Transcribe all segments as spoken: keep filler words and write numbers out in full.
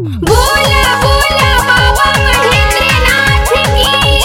बोला बोला बाबा महेंद्रनाथ की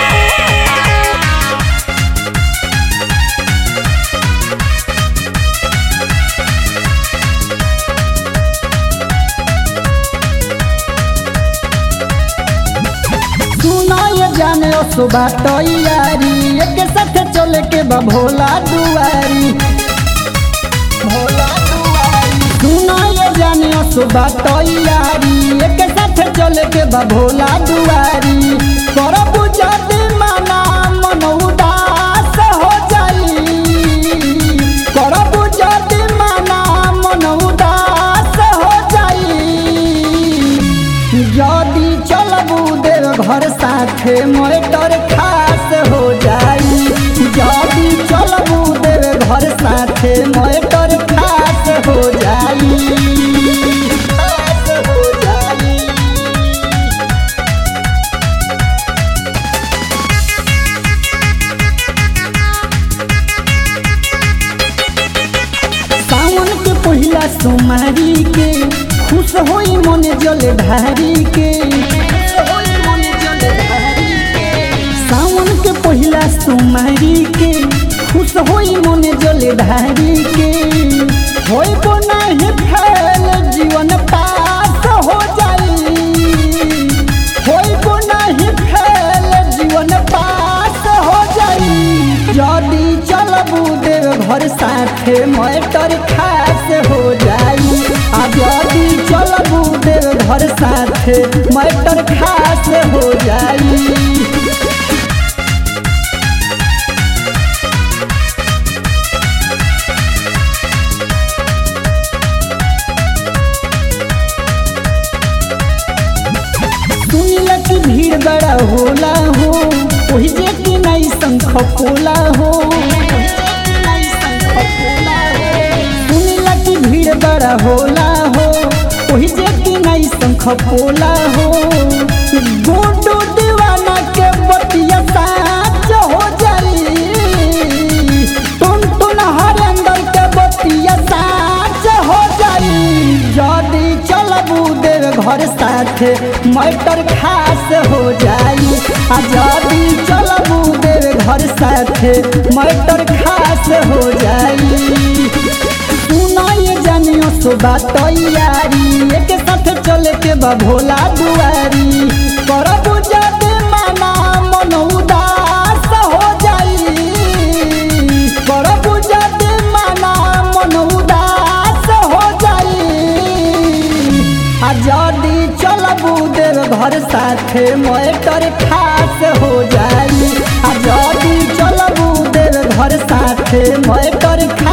सुना ये जाने ओ सुबह तैयारी एक साथ चले के बा भोला दुआरी भोला दुआरी सुना ये जाने ओ सुबह तैयारी एक साथ चले के बा भोला दुआरी करब जदी मना मन उदास हो जाई करब जदी मना मन उदास हो जाई जदी चलबू देव घर साथे मोटर खास हो जाई जदी चलबू देव घर साथे मोटर खास हो जाई खास हो जाई सावन के पहिला सोमवारी के खुश होई मन जल ढारी के सावन के पहिला सोमवारी के खुश होई मन जल ढारी के होई को नहीं फैल जीवन पास हो जाई होई को नहीं फैल जीवन पास हो जाई जदी चलबू देव घर साथे मोटर खास हो जाई आ जदी चलबू देव घर साथे मोटर खास हो जाई सुनिला की भीड़ बड़ा होला हो ओही जे की नहीं शंख पोला हो सुनिला की भीड़ बड़ा होला हो ओही जे की नहीं शंख पोला हो गोडो दीवाना के बतिया साच हो जाई टुन टुन हरेंद्र के बतिया साच हो जाई जदी चलबू देव घर साथे मोटर खास हो जाई आ जदी चलबू देव घर साथे मोटर खास हो जाई सुना ये जानियो सुबह तैयारी एक साथ चले के बा भोला दुआरी करबू जदी मना मन उदास हो जाई करबू जदी मना मन उदास हो जाई आ जदी चलबू देव घर साथे मोटर खास हो जाई आ जदी चलबू देव घर साथे मोटर